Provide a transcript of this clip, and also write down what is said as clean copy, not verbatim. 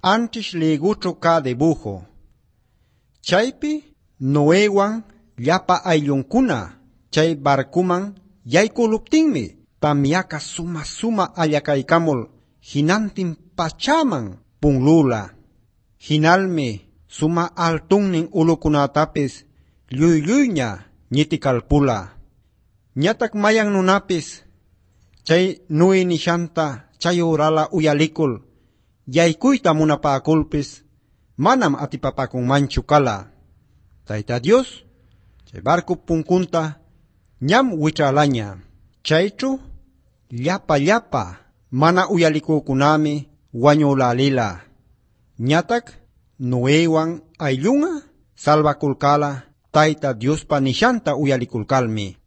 antes ligucho ka dibujo. Chaypi Noewan llapa ayllunkuna chay barkuman yaykuluptinmi tamyaka suma allakaykamul hinantin pachaman punlula. Hinalmi suma altunnin ulukunatapis lluylluyña ñitikalpula. Ñatak mayan nunapis chay Noe nishanta chay urala uyalikul yaykuyta munapakulpis manam atipapakunmanchu kala. Tayta Dios chay barku punkunta ñam wichalaña. Chaychu llapa mana uyalikukunami wañulalila. Ñatak Noewan ayllunga salvakulkala Tayta Diospa nishanta uyalikulkalmi.